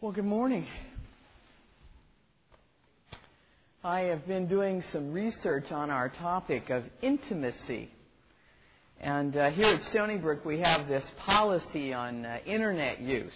Well, good morning. I have been doing some research on our topic of intimacy. And here at Stony Brook, we have this policy on Internet use.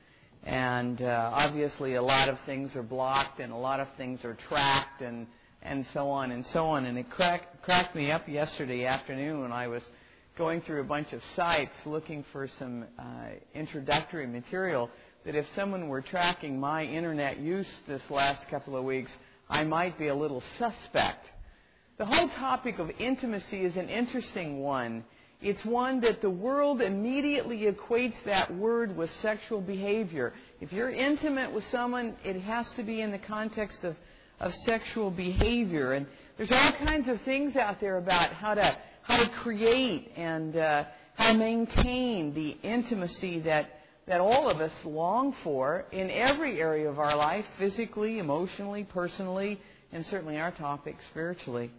And obviously, a lot of things are blocked and a lot of things are tracked and so on and so on. And it cracked me up yesterday afternoon when I was going through a bunch of sites looking for some introductory material, that if someone were tracking my Internet use this last couple of weeks, I might be a little suspect. The whole topic of intimacy is an interesting one. It's one that the world immediately equates that word with sexual behavior. If you're intimate with someone, it has to be in the context of sexual behavior. And there's all kinds of things out there about how to create and how to maintain the intimacy that all of us long for in every area of our life, physically, emotionally, personally, and certainly our topic, spiritually.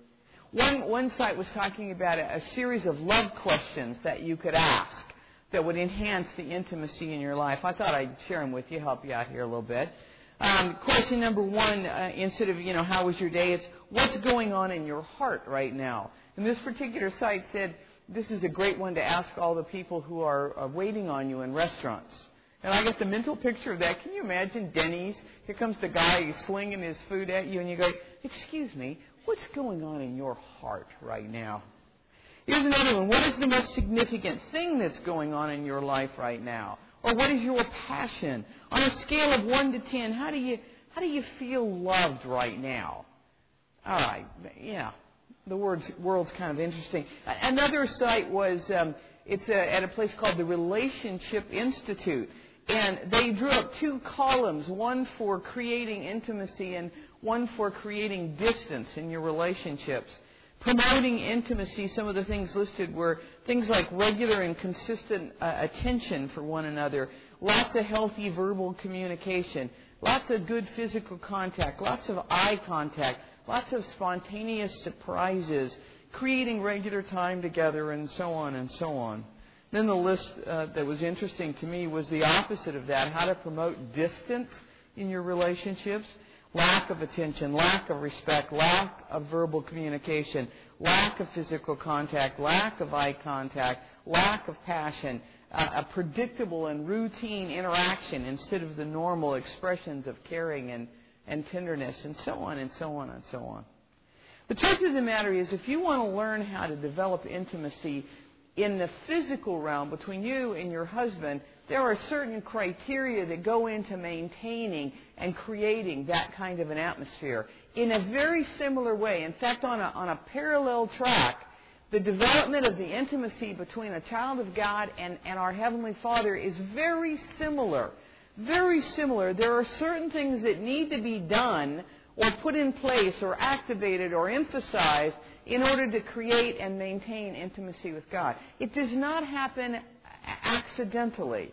One site was talking about a series of love questions that you could ask that would enhance the intimacy in your life. I thought I'd share them with you, help you out here a little bit. Question number one, instead of, how was your day, it's what's going on in your heart right now. And this particular site said, this is a great one to ask all the people who are waiting on you in restaurants. And I get the mental picture of that. Can you imagine Denny's? Here comes the guy, he's slinging his food at you, and you go, excuse me, what's going on in your heart right now? Here's another one. What is the most significant thing that's going on in your life right now? Or what is your passion? On a scale of 1 to 10, how do you feel loved right now? All right, yeah. The world's kind of interesting. Another site was, it's at a place called the Relationship Institute. And they drew up 2 columns, one for creating intimacy and one for creating distance in your relationships. Promoting intimacy, some of the things listed were things like regular and consistent attention for one another, lots of healthy verbal communication, lots of good physical contact, lots of eye contact, lots of spontaneous surprises, creating regular time together, and so on and so on. Then the list that was interesting to me was the opposite of that, how to promote distance in your relationships. Lack of attention, lack of respect, lack of verbal communication, lack of physical contact, lack of eye contact, lack of passion, a predictable and routine interaction instead of the normal expressions of caring and tenderness, and so on and so on and so on. The truth of the matter is, if you want to learn how to develop intimacy in the physical realm between you and your husband, there are certain criteria that go into maintaining and creating that kind of an atmosphere. In a very similar way, in fact, on a parallel track, the development of the intimacy between a child of God and our Heavenly Father is very similar. Very similar. There are certain things that need to be done or put in place or activated or emphasized in order to create and maintain intimacy with God. It does not happen accidentally.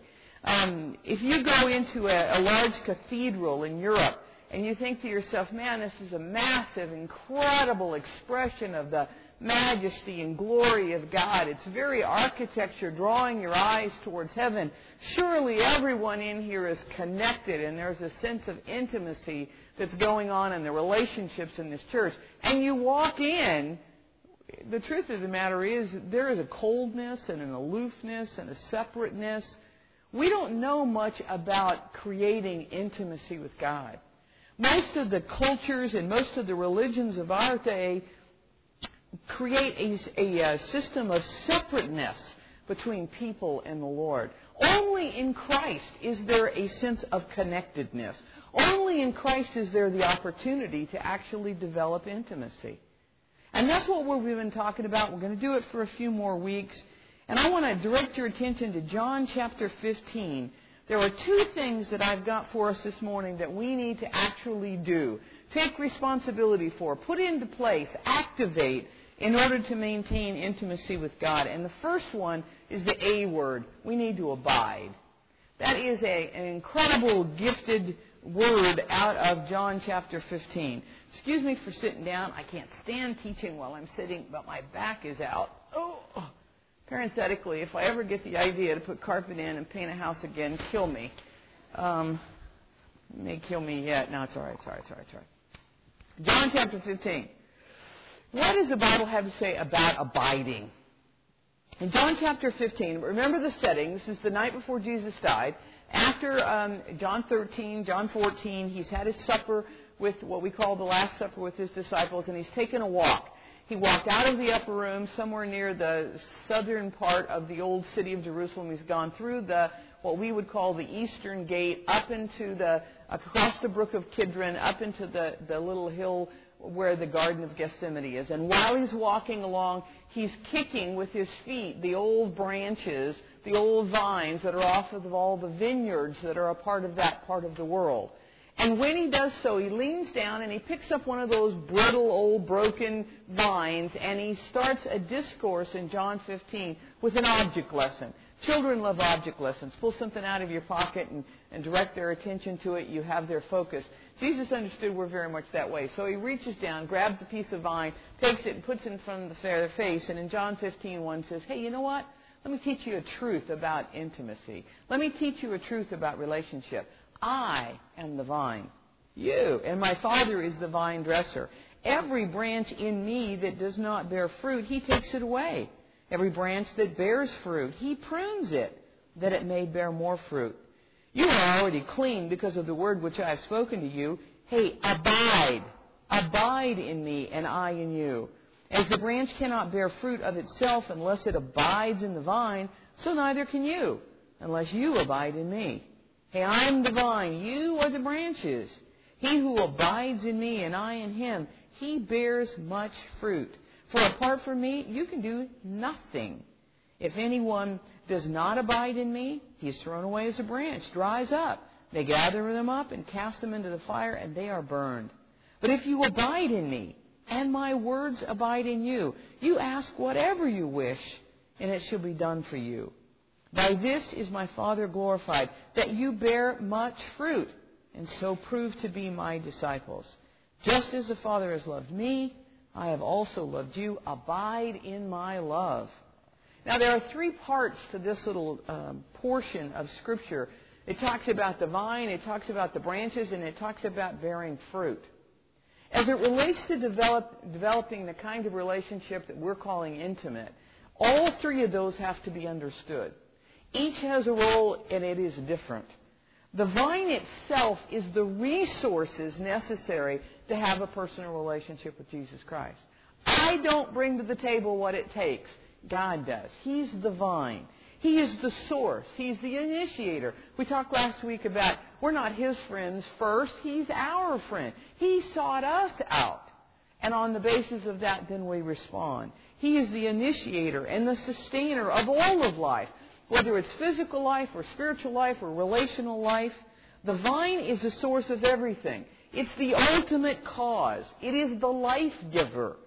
If you go into a large cathedral in Europe and you think to yourself, man, this is a massive, incredible expression of the majesty and glory of God. It's very architecture drawing your eyes towards heaven. Surely everyone in here is connected and there's a sense of intimacy that's going on in the relationships in this church. And you walk in, the truth of the matter is there is a coldness and an aloofness and a separateness. We don't know much about creating intimacy with God. Most of the cultures and most of the religions of our day create a system of separateness between people and the Lord. Only in Christ is there a sense of connectedness. Only in Christ is there the opportunity to actually develop intimacy. And that's what we've been talking about. We're going to do it for a few more weeks. And I want to direct your attention to John chapter 15. There are 2 things that I've got for us this morning that we need to actually do. Take responsibility for, put into place, activate in order to maintain intimacy with God. And the first one is the A word. We need to abide. That is an incredible gifted word out of John chapter 15. Excuse me for sitting down. I can't stand teaching while I'm sitting, but my back is out. Oh. Parenthetically, if I ever get the idea to put carpet in and paint a house again, kill me. You may kill me yet. No, it's all right. It's all right. It's all right. It's all right. John chapter 15. What does the Bible have to say about abiding? In John chapter 15, remember the setting. This is the night before Jesus died. After John 13, John 14, he's had his supper with what we call the Last Supper with his disciples, and he's taken a walk. He walked out of the upper room somewhere near the southern part of the old city of Jerusalem. He's gone through what we would call the eastern gate, up into across the brook of Kidron, up into the little hill where the Garden of Gethsemane is. And while he's walking along, he's kicking with his feet the old branches, the old vines that are off of all the vineyards that are a part of that part of the world. And when he does so, he leans down and he picks up one of those brittle, old, broken vines, and he starts a discourse in John 15 with an object lesson. Children love object lessons. Pull something out of your pocket and direct their attention to it. You have their focus. Jesus understood we're very much that way. So he reaches down, grabs a piece of vine, takes it and puts it in front of their face. And in John 15:1 says, hey, you know what? Let me teach you a truth about intimacy. Let me teach you a truth about relationship. I am the vine. You. And my Father is the vine dresser. Every branch in me that does not bear fruit, he takes it away. Every branch that bears fruit, he prunes it, that it may bear more fruit. You are already clean because of the word which I have spoken to you. Hey, abide. Abide in me, and I in you. As the branch cannot bear fruit of itself unless it abides in the vine, so neither can you, unless you abide in me. Hey, I'm the vine. You are the branches. He who abides in me, and I in him, he bears much fruit. For apart from me, you can do nothing. If anyone does not abide in me, he is thrown away as a branch, dries up. They gather them up and cast them into the fire, and they are burned. But if you abide in me, and my words abide in you, you ask whatever you wish, and it shall be done for you. By this is my Father glorified, that you bear much fruit, and so prove to be my disciples. Just as the Father has loved me, I have also loved you. Abide in my love. Now, there are three parts to this little portion of Scripture. It talks about the vine, it talks about the branches, and it talks about bearing fruit. As it relates to developing the kind of relationship that we're calling intimate, all three of those have to be understood. Each has a role, and it is different. The vine itself is the resources necessary to have a personal relationship with Jesus Christ. I don't bring to the table what it takes. God does. He's the vine. He is the source. He's the initiator. We talked last week about we're not his friends first. He's our friend. He sought us out. And on the basis of that, then we respond. He is the initiator and the sustainer of all of life. Whether it's physical life or spiritual life or relational life, the vine is the source of everything. It's the ultimate cause. It is the life giver.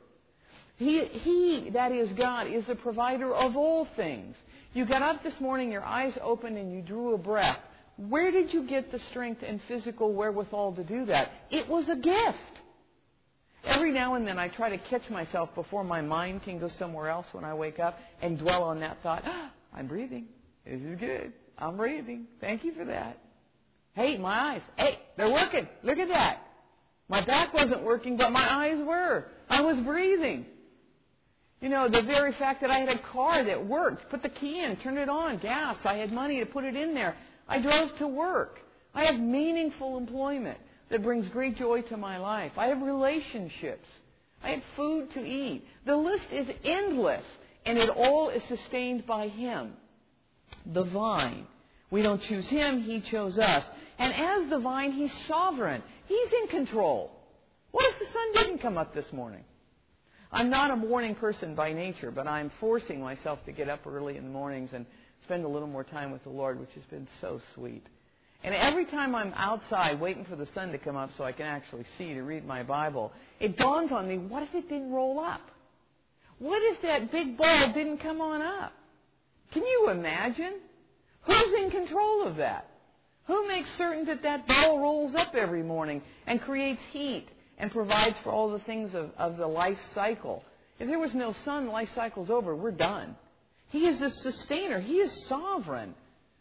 He, that is God, is the provider of all things. You got up this morning, your eyes opened, and you drew a breath. Where did you get the strength and physical wherewithal to do that? It was a gift. Every now and then I try to catch myself before my mind can go somewhere else when I wake up and dwell on that thought. I'm breathing. This is good. I'm breathing. Thank you for that. Hey, my eyes. Hey, they're working. Look at that. My back wasn't working, but my eyes were. I was breathing. You know, the very fact that I had a car that worked, put the key in, turned it on, gas, I had money to put it in there. I drove to work. I have meaningful employment that brings great joy to my life. I have relationships. I have food to eat. The list is endless, and it all is sustained by Him, the vine. We don't choose Him, He chose us. And as the vine, He's sovereign. He's in control. What if the sun didn't come up this morning? I'm not a morning person by nature, but I'm forcing myself to get up early in the mornings and spend a little more time with the Lord, which has been so sweet. And every time I'm outside waiting for the sun to come up so I can actually see to read my Bible, it dawns on me, what if it didn't roll up? What if that big ball didn't come on up? Can you imagine? Who's in control of that? Who makes certain that that ball rolls up every morning and creates heat and provides for all the things of the life cycle? If there was no sun, life cycle's over. We're done. He is the sustainer. He is sovereign.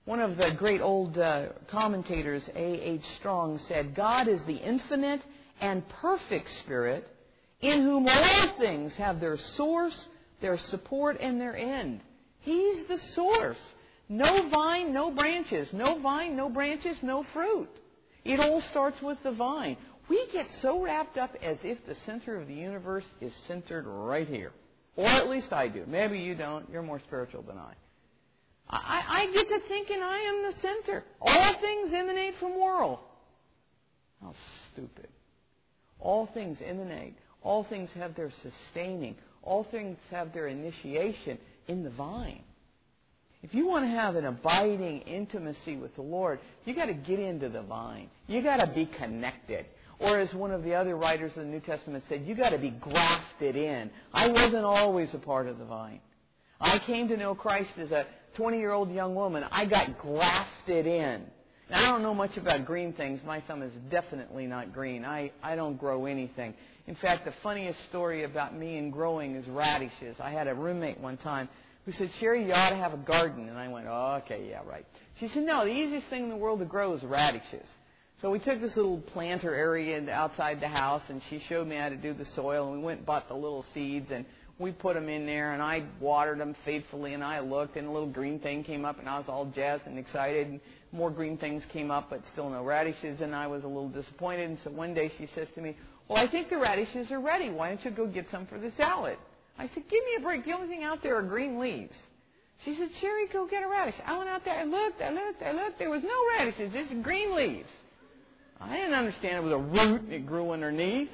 One of the great old commentators, A.H. Strong, said, God is the infinite and perfect Spirit in whom all things have their source, their support, and their end. He's the source. No vine, no branches. No vine, no branches, no fruit. It all starts with the vine. We get so wrapped up as if the center of the universe is centered right here. Or at least I do. Maybe you don't. You're more spiritual than I. I get to thinking I am the center. All things emanate from world. How stupid. All things emanate. All things have their sustaining. All things have their initiation in the vine. If you want to have an abiding intimacy with the Lord, you've got to get into the vine. You've got to be connected. Or as one of the other writers of the New Testament said, you've got to be grafted in. I wasn't always a part of the vine. I came to know Christ as a 20-year-old young woman. I got grafted in. Now, I don't know much about green things. My thumb is definitely not green. I don't grow anything. In fact, the funniest story about me and growing is radishes. I had a roommate one time who said, Sherry, you ought to have a garden. And I went, oh, okay, yeah, right. She said, no, the easiest thing in the world to grow is radishes. So we took this little planter area outside the house, and she showed me how to do the soil, and we went and bought the little seeds, and we put them in there, and I watered them faithfully, and I looked, and a little green thing came up, and I was all jazzed and excited, and more green things came up, but still no radishes, and I was a little disappointed. And so one day she says to me, well, I think the radishes are ready. Why don't you go get some for the salad? I said, give me a break. The only thing out there are green leaves. She said, Sherry, go get a radish. I went out there, I looked. There was no radishes, just green leaves. I didn't understand it was a root that grew underneath.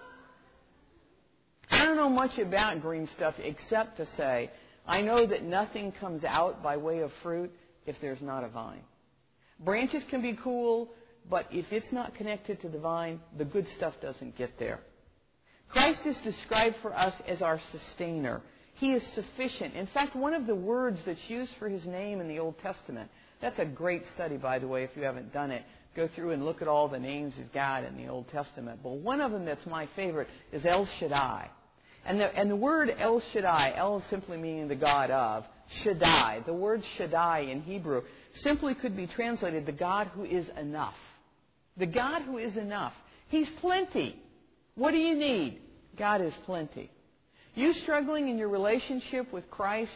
I don't know much about green stuff except to say I know that nothing comes out by way of fruit if there's not a vine. Branches can be cool, but if it's not connected to the vine, the good stuff doesn't get there. Christ is described for us as our sustainer. He is sufficient. In fact, one of the words that's used for His name in the Old Testament, that's a great study, by the way, if you haven't done it. Go through and look at all the names of God in the Old Testament. But one of them that's my favorite is El Shaddai. And the word El Shaddai, El simply meaning the God of, Shaddai. The word Shaddai in Hebrew simply could be translated the God who is enough. The God who is enough. He's plenty. What do you need? God is plenty. You struggling in your relationship with Christ,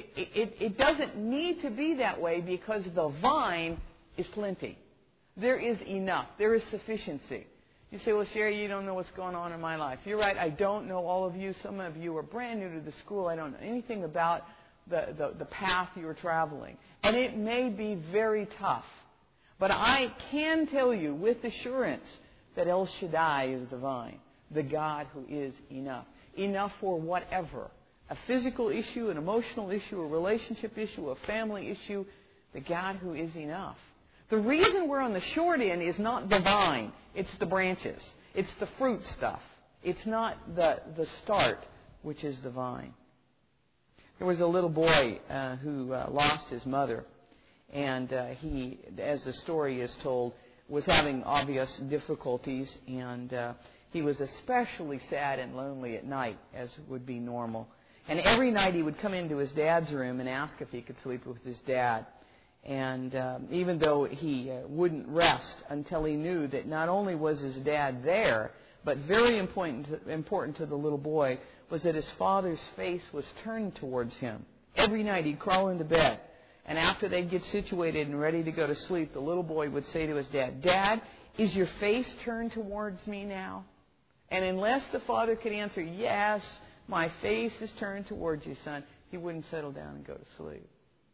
it doesn't need to be that way because the vine is plenty. There is enough. There is sufficiency. You say, well, Sherry, you don't know what's going on in my life. You're right. I don't know all of you. Some of you are brand new to the school. I don't know anything about the path you are traveling. And it may be very tough. But I can tell you with assurance that El Shaddai is the vine, the God who is enough. Enough for whatever. A physical issue, an emotional issue, a relationship issue, a family issue. The God who is enough. The reason we're on the short end is not the vine. It's the branches. It's the fruit stuff. It's not the start, which is the vine. There was a little boy who lost his mother. And he, as the story is told, was having obvious difficulties. And he was especially sad and lonely at night, as would be normal. And every night he would come into his dad's room and ask if he could sleep with his dad. And even though he wouldn't rest until he knew that not only was his dad there, but very important to the little boy was that his father's face was turned towards him. Every night he'd crawl into bed. And after they'd get situated and ready to go to sleep, the little boy would say to his dad, Dad, is your face turned towards me now? And unless the father could answer, yes, my face is turned towards you, son, he wouldn't settle down and go to sleep.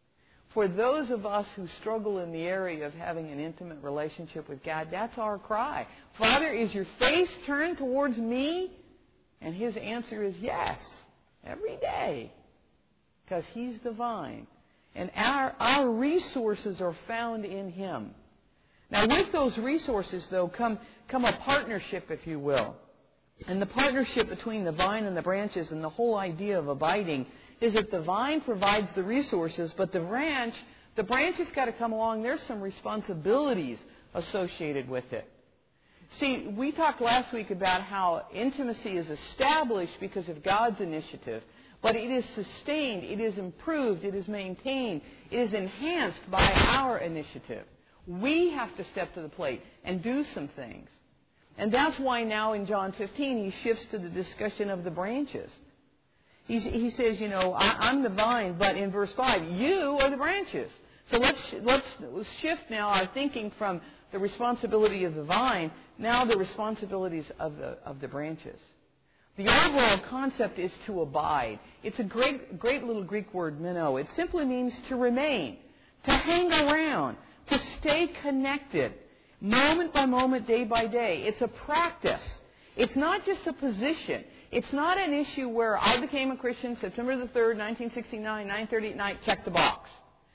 For those of us who struggle in the area of having an intimate relationship with God, that's our cry. Father, is your face turned towards me? And His answer is yes, every day, because He's the vine. And our resources are found in Him. Now, with those resources, though, come a partnership, if you will. And the partnership between the vine and the branches and the whole idea of abiding is that the vine provides the resources, but the branch has got to come along. There's some responsibilities associated with it. See, we talked last week about how intimacy is established because of God's initiative, but it is sustained, it is improved, it is maintained, it is enhanced by our initiative. We have to step to the plate and do some things. And that's why now in John 15 he shifts to the discussion of the branches. He says, I'm the vine, but in verse 5, you are the branches. So let's shift now our thinking from the responsibility of the vine, now the responsibilities of the branches. The overall concept is to abide. It's a great little Greek word, meno. It simply means to remain, to hang around, to stay connected, moment by moment, day by day. It's a practice. It's not just a position. It's not an issue where I became a Christian September the 3rd, 1969, 9:30 at night, check the box.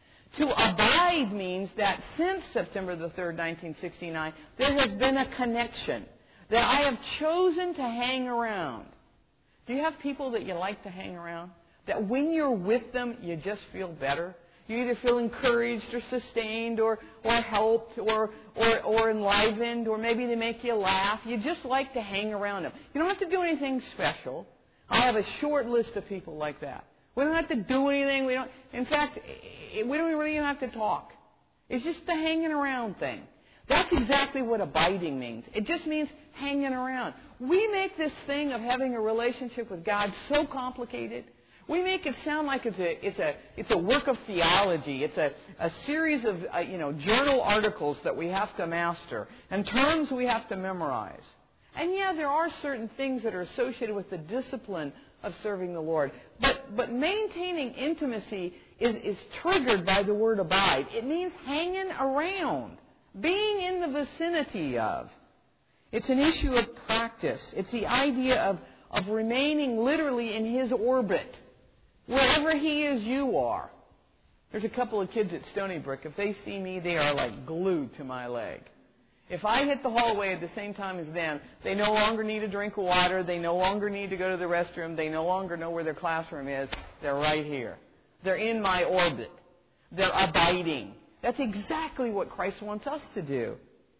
To abide means that since September the 3rd, 1969, there has been a connection, that I have chosen to hang around. Do you have people that you like to hang around? That when you're with them, you just feel better? You either feel encouraged or sustained or helped or enlivened, or maybe they make you laugh. You just like to hang around them. You don't have to do anything special. I have a short list of people like that. We don't have to do anything. In fact, we don't really even have to talk. It's just the hanging around thing. That's exactly what abiding means. It just means hanging around. We make this thing of having a relationship with God so complicated. We make it sound like it's a work of theology. It's a series of journal articles that we have to master and terms we have to memorize. And yeah, there are certain things that are associated with the discipline of serving the Lord. But maintaining intimacy is triggered by the word abide. It means hanging around, being in the vicinity of. It's an issue of practice. It's the idea of remaining literally in His orbit. Wherever He is, you are. There's a couple of kids at Stony Brook. If they see me, they are like glued to my leg. If I hit the hallway at the same time as them, they no longer need a drink of water. They no longer need to go to the restroom. They no longer know where their classroom is. They're right here. They're in my orbit. They're abiding. That's exactly what Christ wants us to do.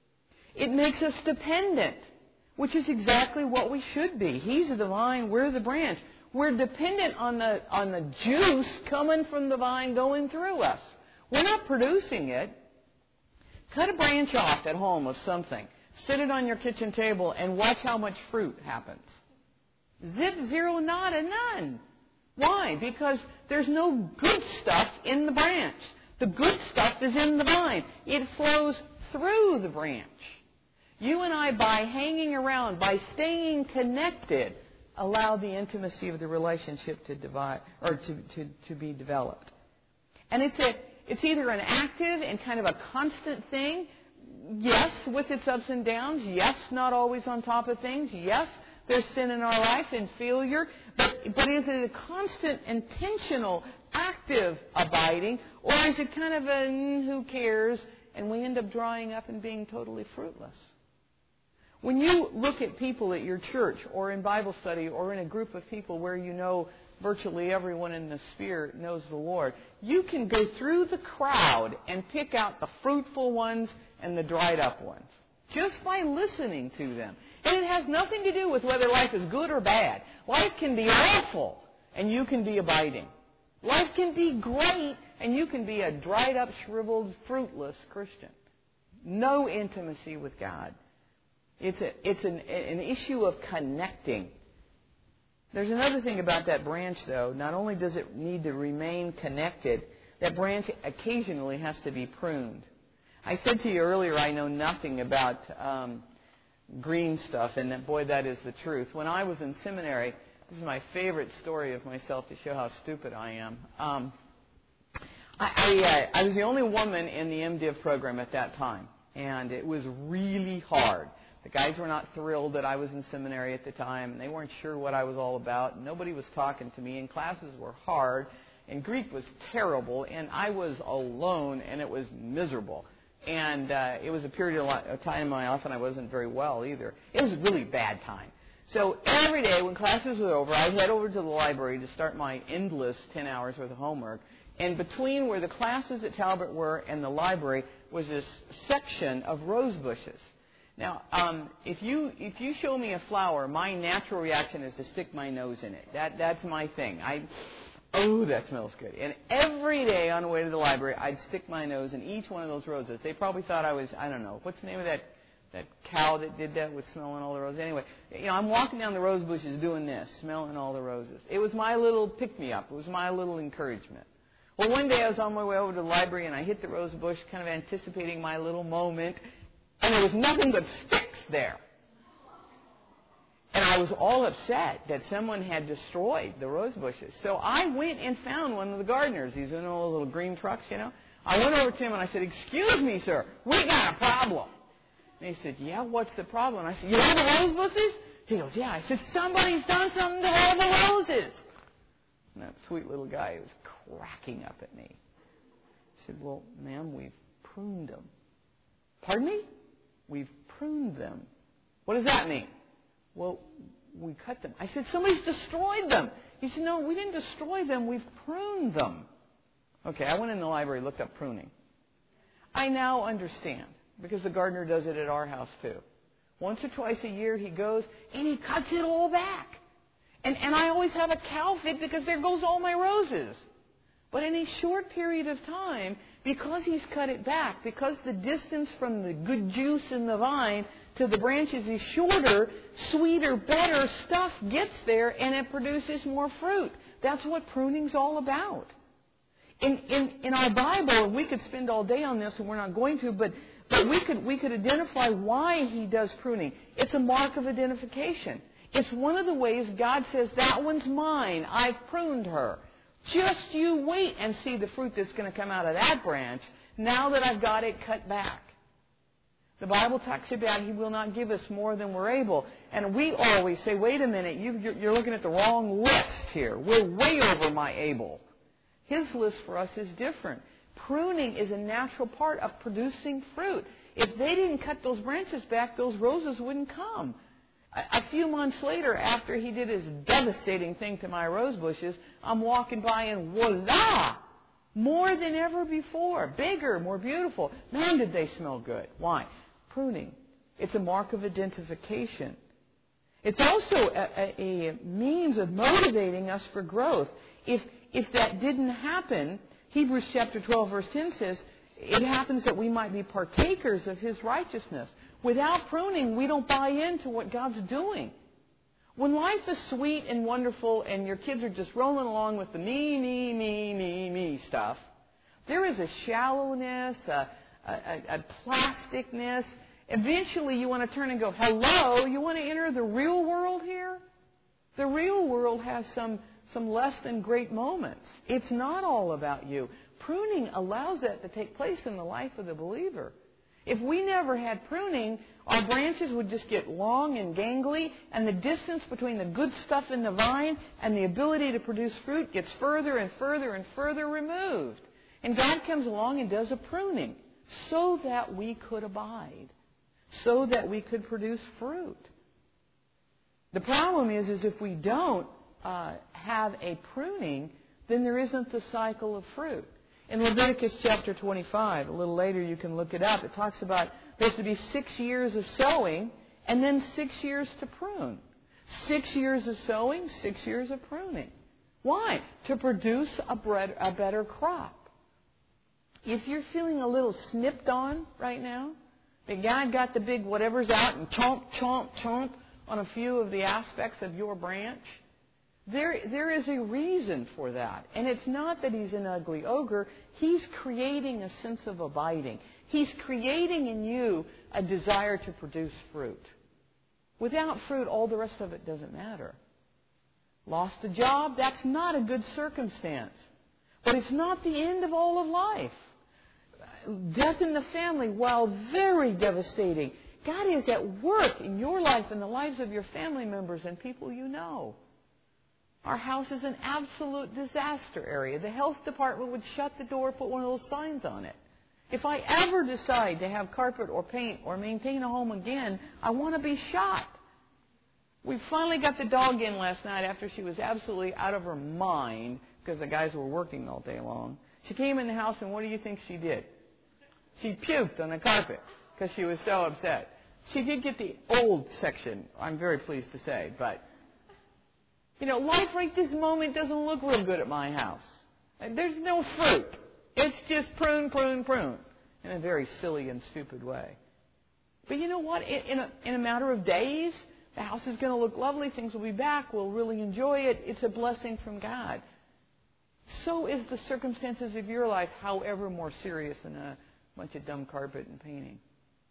It makes us dependent, which is exactly what we should be. He's the vine, we're the branch. We're dependent on the juice coming from the vine going through us. We're not producing it. Cut a branch off at home of something. Sit it on your kitchen table and watch how much fruit happens. Zip, zero, nada, none. Why? Because there's no good stuff in the branch. The good stuff is in the vine. It flows through the branch. You and I, by hanging around, by staying connected, allow the intimacy of the relationship to be developed. And it's either an active and kind of a constant thing. Yes, with its ups and downs. Yes, not always on top of things. Yes, there's sin in our life and failure. But is it a constant, intentional, active abiding? Or is it kind of a who cares, and we end up drying up and being totally fruitless? When you look at people at your church or in Bible study or in a group of people where you know virtually everyone in the sphere knows the Lord, you can go through the crowd and pick out the fruitful ones and the dried up ones just by listening to them. And it has nothing to do with whether life is good or bad. Life can be awful and you can be abiding. Life can be great and you can be a dried up, shriveled, fruitless Christian. No intimacy with God. It's an issue of connecting. There's another thing about that branch, though. Not only does it need to remain connected, that branch occasionally has to be pruned. I said to you earlier I know nothing about green stuff, and boy, that is the truth. When I was in seminary, this is my favorite story of myself to show how stupid I am. I was the only woman in the MDiv program at that time, and it was really hard. The guys were not thrilled that I was in seminary at the time, and they weren't sure what I was all about. Nobody was talking to me, and classes were hard, and Greek was terrible, and I was alone, and it was miserable. And it was a period of time in my life when I wasn't very well either. It was a really bad time. So every day when classes were over, I'd head over to the library to start my endless 10 hours worth of homework. And between where the classes at Talbot were and the library was this section of rose bushes. Now, if you show me a flower, my natural reaction is to stick my nose in it. That's my thing. Oh, that smells good. And every day on the way to the library, I'd stick my nose in each one of those roses. They probably thought I was, I don't know, what's the name of that cow that did that with smelling all the roses? Anyway, I'm walking down the rose bushes doing this, smelling all the roses. It was my little pick-me-up. It was my little encouragement. Well, one day I was on my way over to the library, and I hit the rose bush, kind of anticipating my little moment, and there was nothing but sticks there. And I was all upset that someone had destroyed the rose bushes. So I went and found one of the gardeners. He's in all the little green trucks, I went over to him and I said, "Excuse me, sir, we got a problem." And he said, "Yeah, what's the problem?" And I said, "You have the rose bushes?" He goes, "Yeah." I said, "Somebody's done something to all the roses." And that sweet little guy was cracking up at me. He said, "Well, ma'am, we've pruned them." "Pardon me?" "We've pruned them." "What does that mean?" "Well, we cut them." I said, "Somebody's destroyed them." He said, "No, we didn't destroy them. We've pruned them." Okay, I went in the library, looked up pruning. I now understand, because the gardener does it at our house too. Once or twice a year he goes and he cuts it all back. And I always have a cow fit because there goes all my roses. But in a short period of time, because he's cut it back, because the distance from the good juice in the vine to the branches is shorter, sweeter, better stuff gets there and it produces more fruit. That's what pruning's all about. In our Bible, and we could spend all day on this and we're not going to, but we could identify why he does pruning. It's a mark of identification. It's one of the ways God says, "That one's mine. I've pruned her. Just you wait and see the fruit that's going to come out of that branch now that I've got it cut back." The Bible talks about he will not give us more than we're able. And we always say, "Wait a minute, you're looking at the wrong list here. We're way over my able." His list for us is different. Pruning is a natural part of producing fruit. If they didn't cut those branches back, those roses wouldn't come. A few months later, after he did his devastating thing to my rose bushes, I'm walking by and voila! More than ever before. Bigger, more beautiful. Man, did they smell good. Why? Pruning. It's a mark of identification. It's also a means of motivating us for growth. If that didn't happen, Hebrews chapter 12, verse 10 says, it happens that we might be partakers of his righteousness. Without pruning, we don't buy into what God's doing. When life is sweet and wonderful and your kids are just rolling along with the me stuff, there is a shallowness, a plasticness. Eventually you want to turn and go, "Hello, you want to enter the real world here?" The real world has some less than great moments. It's not all about you. Pruning allows that to take place in the life of the believer. If we never had pruning, our branches would just get long and gangly, and the distance between the good stuff in the vine and the ability to produce fruit gets further and further and further removed. And God comes along and does a pruning so that we could abide, so that we could produce fruit. The problem is if we don't have a pruning, then there isn't the cycle of fruit. In Leviticus chapter 25, a little later you can look it up, it talks about there's to be 6 years of sowing and then 6 years to prune. 6 years of sowing, 6 years of pruning. Why? To produce a better crop. If you're feeling a little snipped on right now, the guy got the big whatever's out and chomp, chomp, chomp on a few of the aspects of your branch, there is a reason for that. And it's not that he's an ugly ogre. He's creating a sense of abiding. He's creating in you a desire to produce fruit. Without fruit, all the rest of it doesn't matter. Lost a job, that's not a good circumstance. But it's not the end of all of life. Death in the family, while very devastating, God is at work in your life and the lives of your family members and people you know. Our house is an absolute disaster area. The health department would shut the door, put one of those signs on it. If I ever decide to have carpet or paint or maintain a home again, I want to be shot. We finally got the dog in last night after she was absolutely out of her mind because the guys were working all day long. She came in the house and what do you think she did? She puked on the carpet because she was so upset. She did get the old section, I'm very pleased to say. But, life right this moment doesn't look real good at my house. There's no fruit. It's just prune, prune, prune in a very silly and stupid way. But you know what? In a matter of days, the house is going to look lovely. Things will be back. We'll really enjoy it. It's a blessing from God. So is the circumstances of your life, however more serious than a bunch of dumb carpet and painting.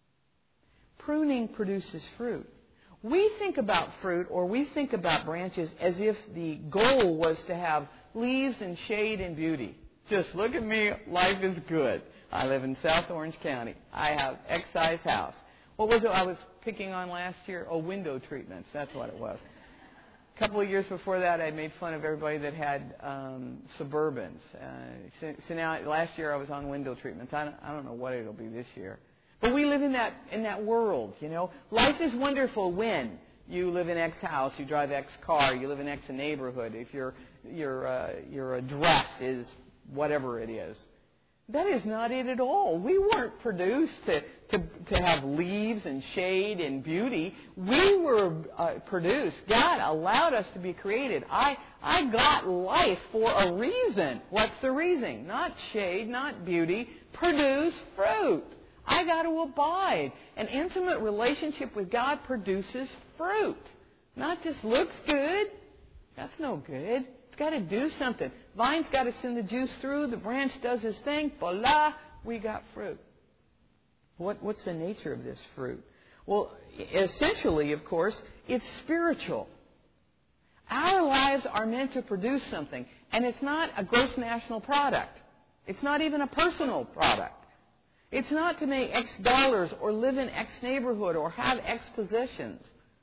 Pruning produces fruit. We think about fruit or we think about branches as if the goal was to have leaves and shade and beauty. Just look at me. Life is good. I live in South Orange County. I have X-size house. What was it I was picking on last year? Oh, window treatments. That's what it was. A couple of years before that, I made fun of everybody that had Suburbans. So now, last year I was on window treatments. I don't know what it'll be this year. But we live in that world, Life is wonderful when you live in X house, you drive X car, you live in X neighborhood, if your address is whatever it is. That is not it at all. We weren't produced to have leaves and shade and beauty. We were produced. God allowed us to be created. I got life for a reason. What's the reason? Not shade, not beauty. Produce fruit. I got to abide. An intimate relationship with God produces fruit. Not just looks good. That's no good. It's got to do something. Vine's got to send the juice through. The branch does his thing. Voila, we got fruit. What's the nature of this fruit? Well, essentially, of course, it's spiritual. Our lives are meant to produce something. And it's not a gross national product. It's not even a personal product. It's not to make X dollars or live in X neighborhood or have X possessions.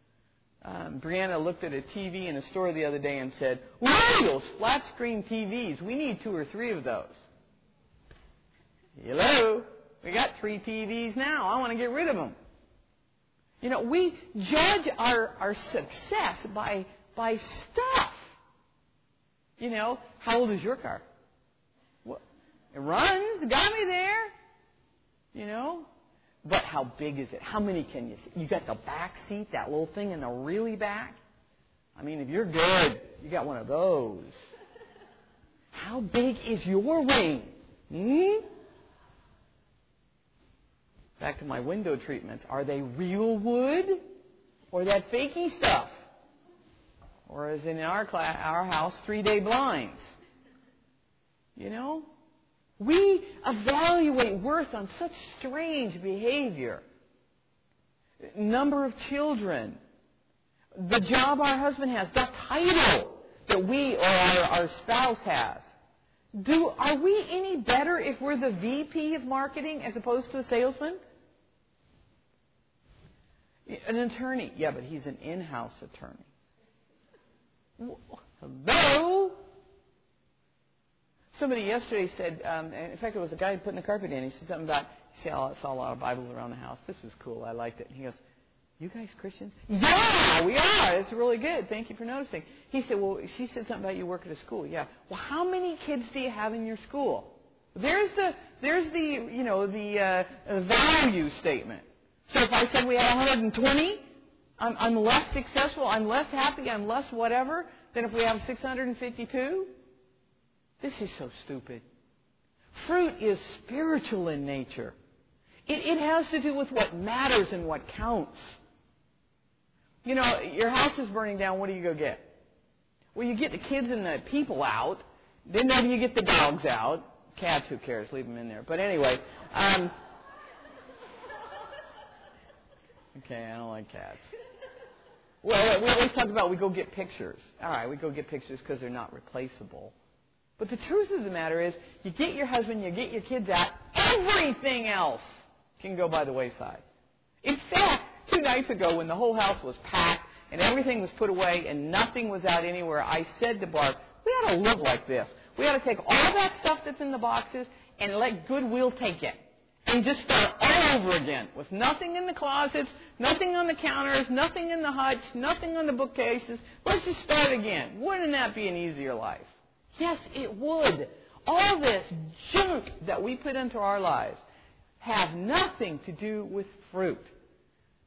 Brianna looked at a TV in a store the other day and said, "Wow, those flat-screen TVs. We need 2 or 3 of those." Hello? We got 3 TVs now. I want to get rid of them. We judge our success by stuff. How old is your car? What? It runs. Got me there. But how big is it? How many can you see? You got the back seat, that little thing in the really back? I mean, if you're good, you got one of those. How big is your wing? Back to my window treatments. Are they real wood or that fakey stuff? Or as in our house, 3-day blinds? We evaluate worth on such strange behavior. Number of children, the job our husband has, the title that we or our spouse has. Are we any better if we're the VP of marketing as opposed to a salesman? An attorney. Yeah, but he's an in-house attorney. Hello? Somebody yesterday said, in fact, it was a guy putting the carpet in. He said something about, I saw a lot of Bibles around the house. This was cool. I liked it. And he goes, "You guys Christians?" "Yeah, we are. It's really good. Thank you for noticing." He said, she said something about you work at a school. Yeah. Well, how many kids do you have in your school? There's the value statement. So if I said we had 120, I'm less successful, I'm less happy, I'm less whatever than if we have 652. This is so stupid. Fruit is spiritual in nature. It has to do with what matters and what counts. Your house is burning down. What do you go get? Well, you get the kids and the people out. Then maybe you get the dogs out. Cats, who cares? Leave them in there. But anyway. Okay, I don't like cats. Well, we always talk about we go get pictures. All right, we go get pictures because they're not replaceable. But the truth of the matter is, you get your husband, you get your kids out, everything else can go by the wayside. In fact, 2 nights ago when the whole house was packed and everything was put away and nothing was out anywhere, I said to Barb, we ought to live like this. We ought to take all that stuff that's in the boxes and let Goodwill take it. And just start all over again with nothing in the closets, nothing on the counters, nothing in the huts, nothing on the bookcases. Let's just start again. Wouldn't that be an easier life? Yes, it would. All this junk that we put into our lives have nothing to do with fruit.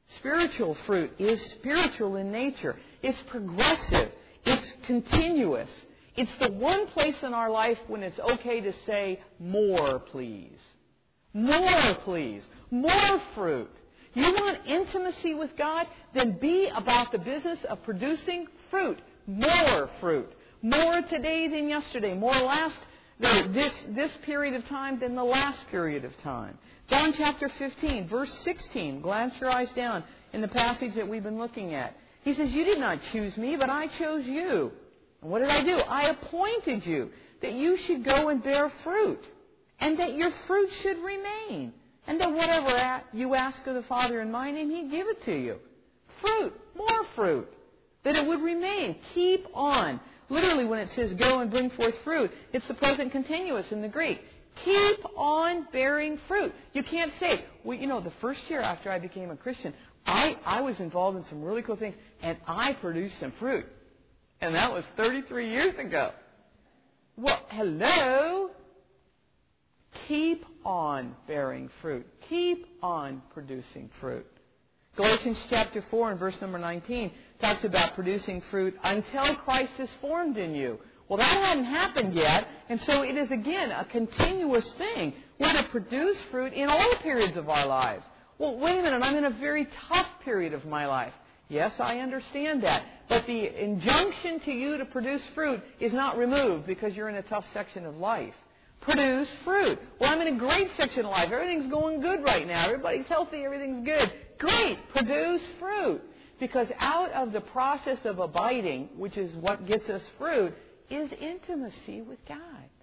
Spiritual fruit is spiritual in nature. It's progressive. It's continuous. It's the one place in our life when it's okay to say, more, please. More, please. More fruit. You want intimacy with God? Then be about the business of producing fruit. More fruit. More today than yesterday. More this period of time than the last period of time. John chapter 15, verse 16. Glance your eyes down in the passage that we've been looking at. He says, you did not choose me, but I chose you. And what did I do? I appointed you that you should go and bear fruit, and that your fruit should remain, and that whatever you ask of the Father in my name, He'd give it to you. Fruit, more fruit, that it would remain. Keep on. Literally, when it says go and bring forth fruit, it's the present continuous in the Greek. Keep on bearing fruit. You can't say, well, the first year after I became a Christian, I was involved in some really cool things, and I produced some fruit. And that was 33 years ago. Well, hello? Keep on bearing fruit. Keep on producing fruit. Galatians chapter 4 and verse number 19 talks about producing fruit until Christ is formed in you. Well, that hadn't happened yet, and so it is, again, a continuous thing. We're to produce fruit in all periods of our lives. Well, wait a minute, I'm in a very tough period of my life. Yes, I understand that. But the injunction to you to produce fruit is not removed because you're in a tough section of life. Produce fruit. Well, I'm in a great section of life. Everything's going good right now. Everybody's healthy. Everything's good. Great. Produce fruit. Because out of the process of abiding, which is what gets us fruit, is intimacy with God.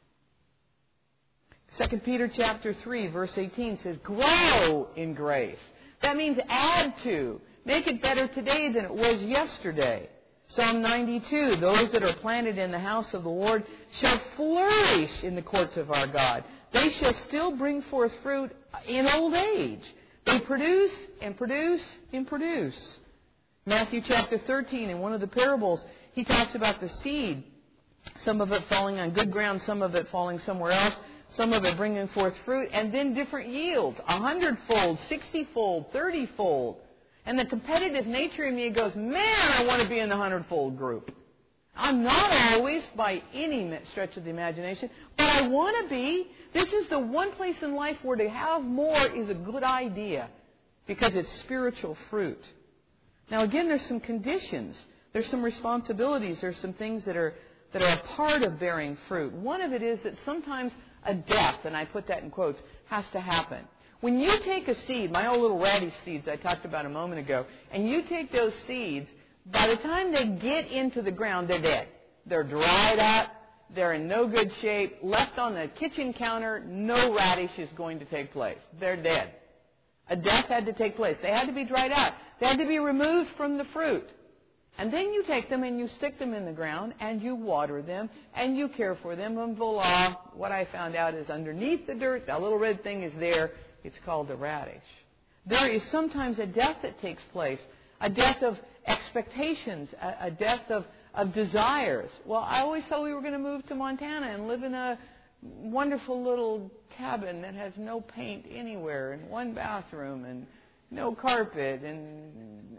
2 Peter chapter 3, verse 18 says, grow in grace. That means add to. Make it better today than it was yesterday. Psalm 92, those that are planted in the house of the Lord shall flourish in the courts of our God. They shall still bring forth fruit in old age. They produce and produce and produce. Matthew chapter 13, in one of the parables, he talks about the seed. Some of it falling on good ground, some of it falling somewhere else, some of it bringing forth fruit, and then different yields, 100-fold, 60-fold, 30-fold. And the competitive nature in me goes, man, I want to be in the 100-fold group. I'm not always, by any stretch of the imagination, but I want to be. This is the one place in life where to have more is a good idea because it's spiritual fruit. Now, again, there's some conditions. There's some responsibilities. There's some things that are a part of bearing fruit. One of it is that sometimes a death, and I put that in quotes, has to happen. When you take a seed, my old little radish seeds I talked about a moment ago, and you take those seeds, by the time they get into the ground, they're dead. They're dried up. They're in no good shape. Left on the kitchen counter, no radish is going to take place. They're dead. A death had to take place. They had to be dried out. They had to be removed from the fruit. And then you take them and you stick them in the ground and you water them and you care for them. And voila, what I found out is underneath the dirt, that little red thing is there. It's called the radish. There is sometimes a death that takes place, a death of expectations, a death of desires. Well, I always thought we were going to move to Montana and live in a wonderful little cabin that has no paint anywhere and one bathroom and no carpet and,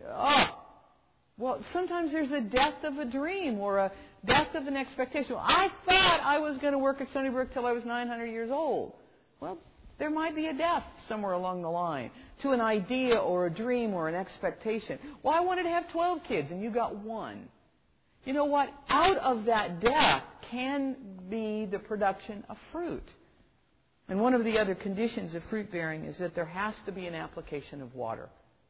well, sometimes there's a death of a dream or a death of an expectation. I thought I was going to work at Stony Brook till I was 900 years old. Well, there might be a death somewhere along the line to an idea or a dream or an expectation. Well, I wanted to have 12 kids and you got one. You know what? Out of that death can be the production of fruit. And one of the other conditions of fruit bearing is that there has to be an application of water.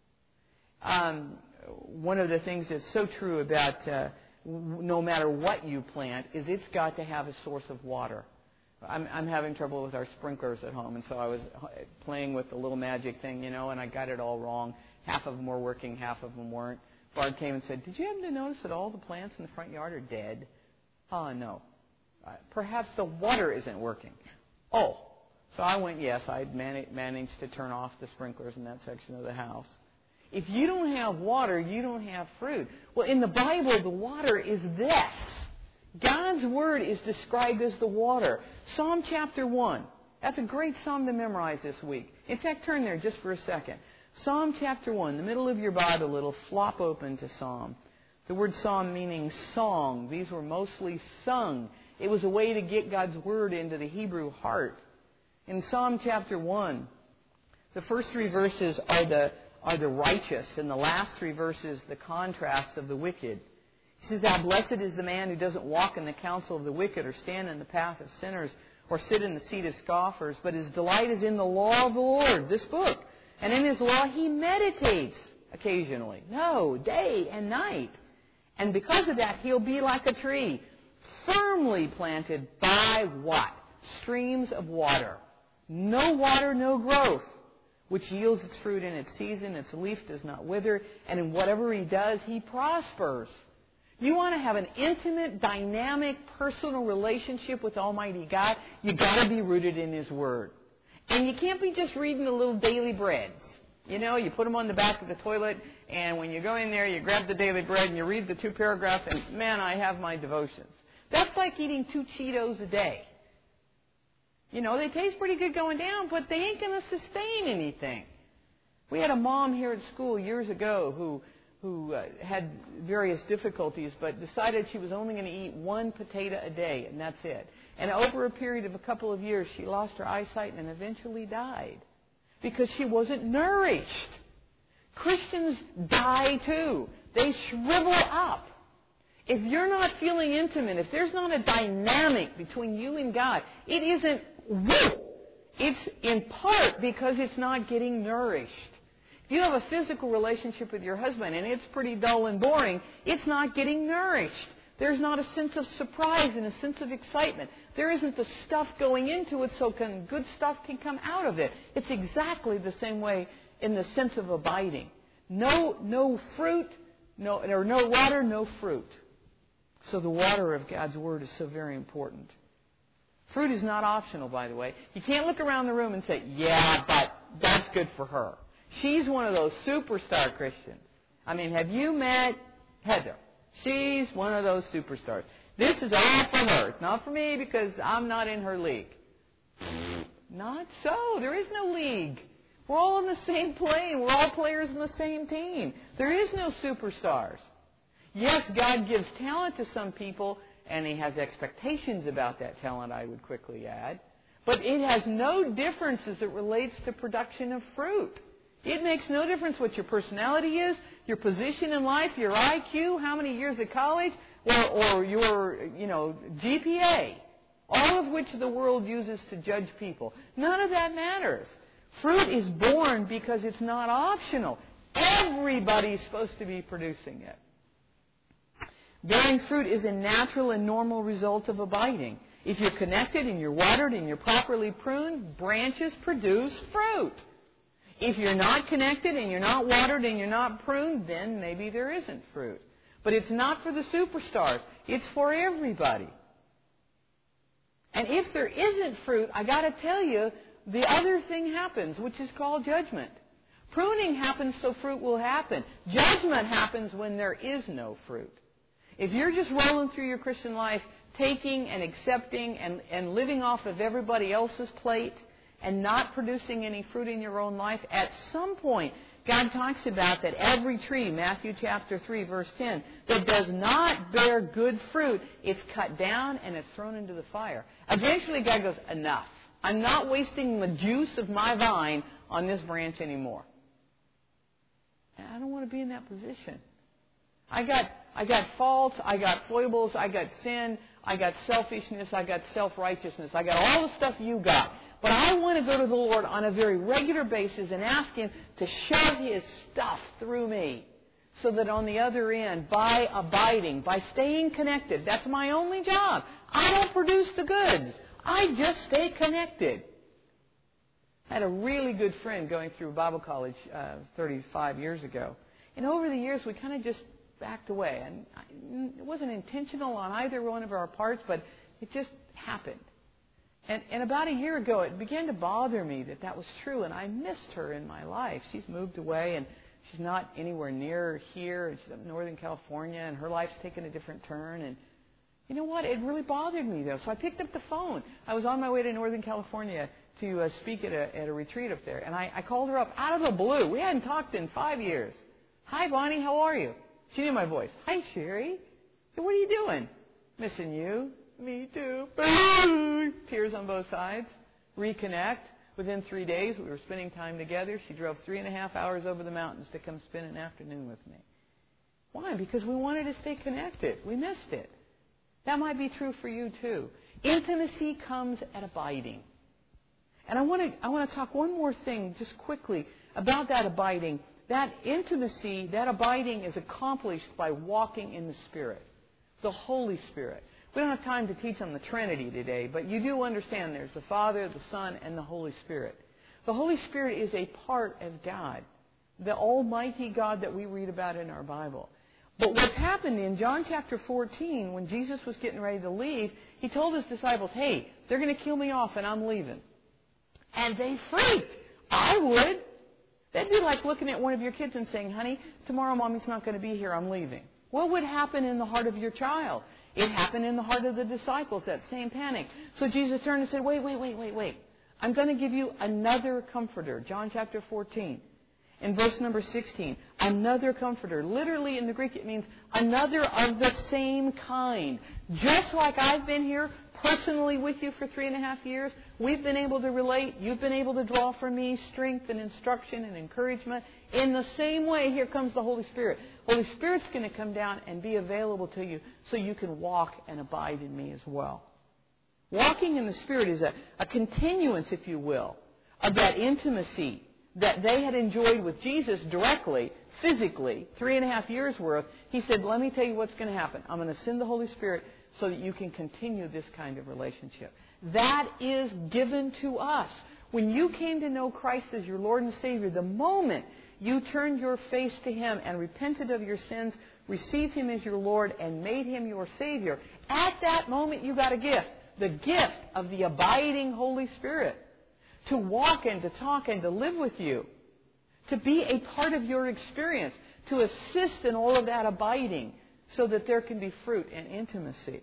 One of the things that's so true about no matter what you plant is it's got to have a source of water. I'm having trouble with our sprinklers at home, and so I was playing with the little magic thing, and I got it all wrong. Half of them were working, half of them weren't. Bard came and said, did you happen to notice that all the plants in the front yard are dead? No. Perhaps the water isn't working. Oh. So I went, yes, I'd managed to turn off the sprinklers in that section of the house. If you don't have water, you don't have fruit. Well, in the Bible, the water is this. God's Word is described as the water. Psalm chapter 1. That's a great psalm to memorize this week. In fact, turn there just for a second. Psalm chapter 1, the middle of your Bible, it'll flop open to Psalm. The word psalm meaning song. These were mostly sung. It was a way to get God's word into the Hebrew heart. In Psalm chapter 1, the first 3 verses are the righteous, and the last 3 verses the contrast of the wicked. He says, "How blessed is the man who doesn't walk in the counsel of the wicked, or stand in the path of sinners, or sit in the seat of scoffers, but his delight is in the law of the Lord," this book. "And in his law he meditates occasionally." No, day and night. "And because of that, he'll be like a tree, firmly planted by" what? "Streams of water. No water, no growth, which yields its fruit in its season. Its leaf does not wither, and in whatever he does, he prospers." You want to have an intimate, dynamic, personal relationship with Almighty God, you've got to be rooted in His Word. And you can't be just reading the little daily breads. You know, you put them on the back of the toilet, and when you go in there, you grab the daily bread, and you read the 2 paragraphs, and, man, I have my devotions. That's like eating 2 Cheetos a day. You know, they taste pretty good going down, but they ain't going to sustain anything. We had a mom here at school years ago who had various difficulties, but decided she was only going to eat 1 potato a day, and that's it. And over a period of a couple of years, she lost her eyesight and eventually died because she wasn't nourished. Christians die too. They shrivel up. If you're not feeling intimate, if there's not a dynamic between you and God, it isn't woo. It's in part because it's not getting nourished. If you have a physical relationship with your husband and it's pretty dull and boring, it's not getting nourished. There's not a sense of surprise and a sense of excitement. There isn't the stuff going into it so good stuff can come out of it. It's exactly the same way in the sense of abiding. No fruit, no water, no fruit. So the water of God's Word is so very important. Fruit is not optional, by the way. You can't look around the room and say, "Yeah, but that's good for her. She's one of those superstar Christians." I mean, have you met Heather? She's one of those superstars. This is all for her. It's not for me because I'm not in her league. Not so. There is no league. We're all on the same plane. We're all players in the same team. There is no superstars. Yes, God gives talent to some people, and He has expectations about that talent, I would quickly add. But it has no difference as it relates to production of fruit. It makes no difference what your personality is, your position in life, your IQ, how many years of college, or your, GPA, all of which the world uses to judge people. None of that matters. Fruit is born because it's not optional. Everybody's supposed to be producing it. Bearing fruit is a natural and normal result of abiding. If you're connected and you're watered and you're properly pruned, branches produce fruit. If you're not connected and you're not watered and you're not pruned, then maybe there isn't fruit. But it's not for the superstars. It's for everybody. And if there isn't fruit, I got to tell you, the other thing happens, which is called judgment. Pruning happens so fruit will happen. Judgment happens when there is no fruit. If you're just rolling through your Christian life, taking and accepting and living off of everybody else's plate and not producing any fruit in your own life, at some point, God talks about that every tree, Matthew chapter 3, verse 10, that does not bear good fruit, it's cut down and it's thrown into the fire. Eventually, God goes, enough. I'm not wasting the juice of my vine on this branch anymore. And I don't want to be in that position. I got faults, I got foibles, I got sin, I got selfishness, I got self-righteousness, I got all the stuff you got. But I want to go to the Lord on a very regular basis and ask Him to shove His stuff through me so that on the other end, by abiding, by staying connected, that's my only job. I don't produce the goods. I just stay connected. I had a really good friend going through Bible college 35 years ago. And over the years, we kind of just backed away. And it wasn't intentional on either one of our parts, but it just happened. And about a year ago, it began to bother me that was true, and I missed her in my life. She's moved away, and she's not anywhere near here. She's up in Northern California, and her life's taken a different turn. And you know what? It really bothered me, though. So I picked up the phone. I was on my way to Northern California to speak at a retreat up there. And I called her up out of the blue. We hadn't talked in 5 years. Hi, Bonnie, how are you? She knew my voice. Hi, Sherry. Hey, what are you doing? Missing you. Me too. Tears on both sides. Reconnect. Within 3 days, we were spending time together. She drove 3.5 hours over the mountains to come spend an afternoon with me. Why? Because we wanted to stay connected. We missed it. That might be true for you too. Intimacy comes at abiding. And I want to talk one more thing just quickly about that abiding. That intimacy, that abiding is accomplished by walking in the Spirit, the Holy Spirit. We don't have time to teach on the Trinity today, but you do understand there's the Father, the Son, and the Holy Spirit. The Holy Spirit is a part of God, the Almighty God that we read about in our Bible. But what's happened in John chapter 14, when Jesus was getting ready to leave, He told His disciples, hey, they're going to kill me off and I'm leaving. And they freaked. I would. That'd be like looking at one of your kids and saying, honey, tomorrow Mommy's not going to be here, I'm leaving. What would happen in the heart of your child? It happened in the heart of the disciples, that same panic. So Jesus turned and said, wait. I'm going to give you another comforter. John chapter 14. In verse number 16, another comforter. Literally in the Greek it means another of the same kind. Just like I've been here personally with you for 3.5 years, we've been able to relate. You've been able to draw from me strength and instruction and encouragement. In the same way, here comes the Holy Spirit. Holy Spirit's going to come down and be available to you so you can walk and abide in me as well. Walking in the Spirit is a continuance, if you will, of that intimacy that they had enjoyed with Jesus directly, physically, 3.5 years worth. He said, let me tell you what's going to happen. I'm going to send the Holy Spirit so that you can continue this kind of relationship. That is given to us. When you came to know Christ as your Lord and Savior, the moment you turned your face to Him and repented of your sins, received Him as your Lord, and made Him your Savior, at that moment you got a gift. The gift of the abiding Holy Spirit. To walk and to talk and to live with you. To be a part of your experience. To assist in all of that abiding so that there can be fruit and intimacy.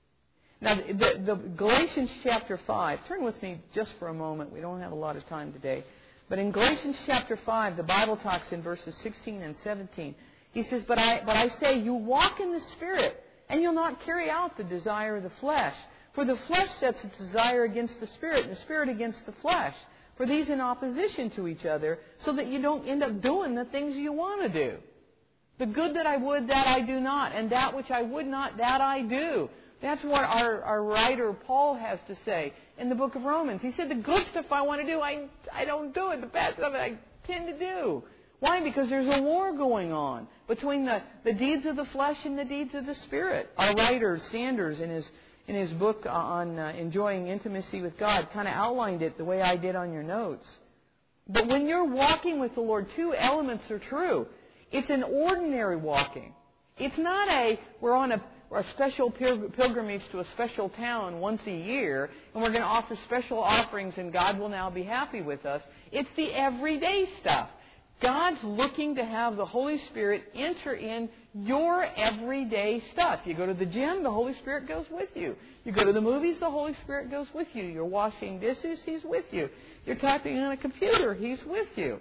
Now, the Galatians chapter 5, turn with me just for a moment. We don't have a lot of time today. But in Galatians chapter 5, the Bible talks in verses 16 and 17. He says, But I say, you walk in the Spirit, and you'll not carry out the desire of the flesh. For the flesh sets its desire against the Spirit, and the Spirit against the flesh. For these in opposition to each other, so that you don't end up doing the things you want to do. The good that I would, that I do not. And that which I would not, that I do. That's what our writer Paul has to say in the book of Romans. He said, the good stuff I want to do, I don't do it. The bad stuff I tend to do. Why? Because there's a war going on between the deeds of the flesh and the deeds of the Spirit. Our writer, Sanders, in his book on enjoying intimacy with God, kind of outlined it the way I did on your notes. But when you're walking with the Lord, two elements are true. It's an ordinary walking. It's not we're on a special pilgrimage to a special town once a year, and we're going to offer special offerings, and God will now be happy with us. It's the everyday stuff. God's looking to have the Holy Spirit enter in your everyday stuff. You go to the gym, the Holy Spirit goes with you. You go to the movies, the Holy Spirit goes with you. You're washing dishes, He's with you. You're typing on a computer, He's with you.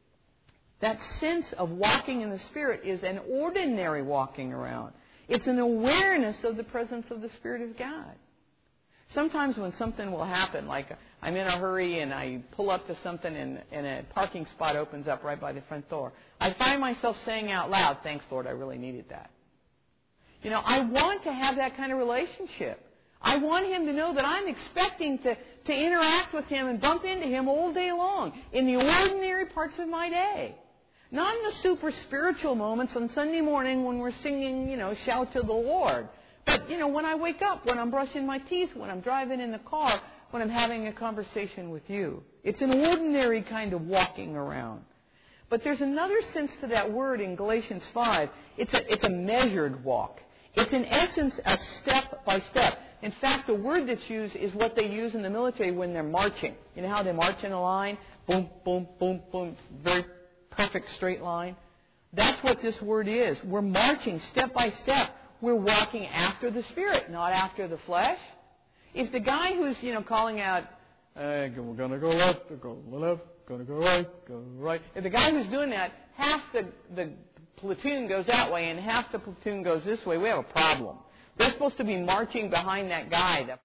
That sense of walking in the Spirit is an ordinary walking around. It's an awareness of the presence of the Spirit of God. Sometimes when something will happen, like I'm in a hurry and I pull up to something and a parking spot opens up right by the front door, I find myself saying out loud, thanks, Lord, I really needed that. You know, I want to have that kind of relationship. I want Him to know that I'm expecting to interact with Him and bump into Him all day long in the ordinary parts of my day. Not in the super spiritual moments on Sunday morning when we're singing, shout to the Lord. But, when I wake up, when I'm brushing my teeth, when I'm driving in the car, when I'm having a conversation with you. It's an ordinary kind of walking around. But there's another sense to that word in Galatians 5. It's a measured walk. It's in essence a step by step. In fact, the word that's used is what they use in the military when they're marching. You know how they march in a line? Boom, boom, boom, boom. Very perfect straight line. That's what this word is. We're marching step by step. We're walking after the Spirit, not after the flesh. If the guy who's, calling out, We're going to go left, going to go right, go right. If the guy who's doing that, half the platoon goes that way and half the platoon goes this way, we have a problem. They're supposed to be marching behind that guy.